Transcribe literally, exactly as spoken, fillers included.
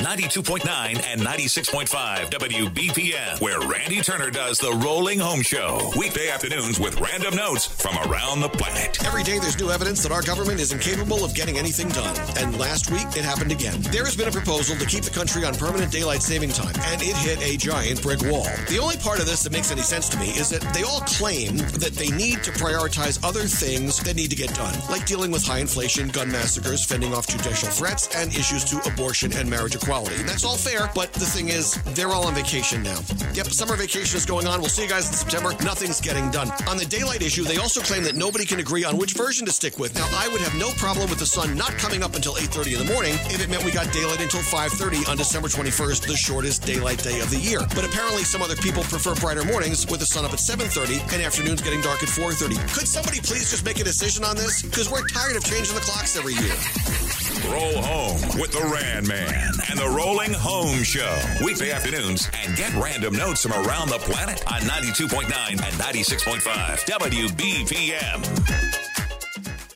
ninety-two point nine and ninety-six point five W B P M, where Randy Turner does the Rolling Home Show. Weekday afternoons with random notes from around the planet. Every day there's new evidence that our government is incapable of getting anything done. And last week, it happened again. There has been a proposal to keep the country on permanent daylight saving time, and it hit a giant brick wall. The only part of this that makes any sense to me is that they all claim that they need to prioritize other things that need to get done, like dealing with high inflation, gun massacres, fending off judicial threats, and issues to abortion and marriage equality. And that's all fair, but the thing is, they're all on vacation now. Yep, summer vacation is going on. We'll see you guys in September. Nothing's getting done. On the daylight issue, they also claim that nobody can agree on which version to stick with. Now, I would have no problem with the sun not coming up until eight thirty in the morning if it meant we got daylight until five thirty on December twenty-first, the shortest daylight day of the year. But apparently some other people prefer brighter mornings with the sun up at seven thirty and afternoons getting dark at four thirty. Could somebody please just make a decision on this? Because we're tired of changing the clocks every year. Roll home with the Rand Man and the Rolling Home Show. Weekday afternoons, and get random notes from around the planet on ninety-two point nine and ninety-six point five W B P M.